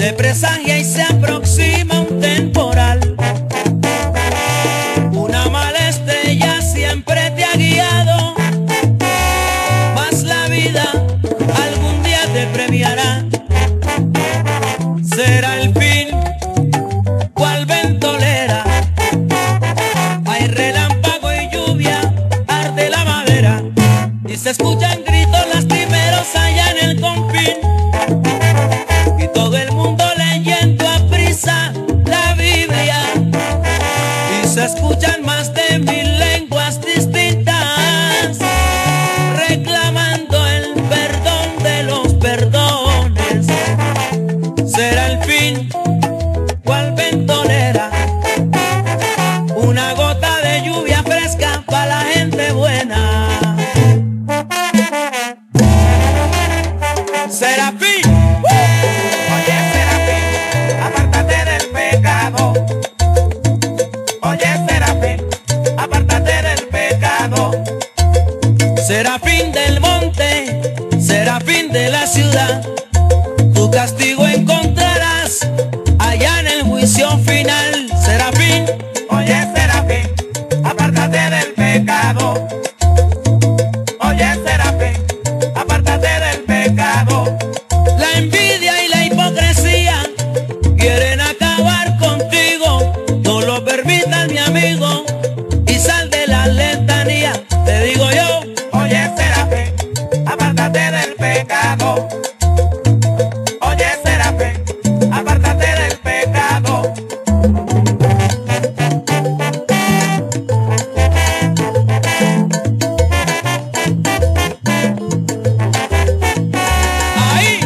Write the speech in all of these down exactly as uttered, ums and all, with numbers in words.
se presagia y se aproxima un temporal. Una mala estrella siempre te ha guiado, mas la vida algún día te premiará. Será el fin, cual ventolera, hay relámpago y lluvia, arde la madera, y se escuchan gritos lastimeros allá en el confín, y todo el mundo leyendo a prisa la Biblia, y se escuchan más de mil lenguas distintas reclamando el perdón de los perdones. Será el fin, cual ventolera, una gota de lluvia fresca para la gente buena. Serafín, Oye, Serafín, apártate del pecado. Oye, Serafín, apártate del pecado. Serafín del monte, serafín de la ciudad, tu castigo encontrarás allá en el juicio final. Serafín, Oye, Serafín, apártate del pecado. Oye, Serafín, apártate del pecado. la envidia y la hipocresía quieren acabar contigo. No lo permitas, mi amigo, y sal de la letanía. Te digo yo, Oye, Serafín, apártate del pecado. Oye, Serafín, apártate del pecado. ahí.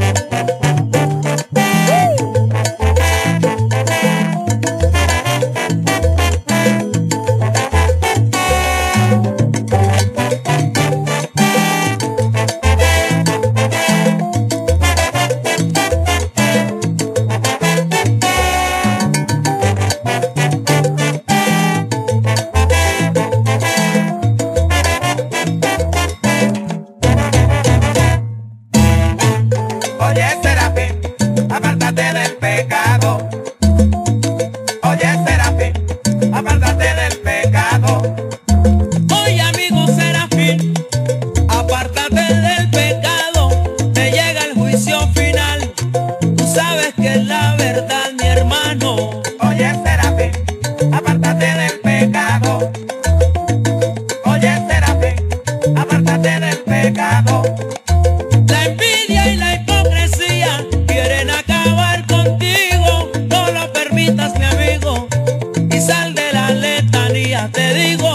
Oye, Serafín, apártate del pecado. Oye, Serafín, apártate del pecado. Oye, amigo Serafín, apártate del pecado, te llega el juicio final. Tú sabes que es la verdad, mi hermano. Oye, Serafín, apártate del pecado. Oye, Serafín, apártate del pecado. La envidia y la hipocresía quieren acabar contigo. No lo permitas, mi amigo, y sal de la letanía. Te digo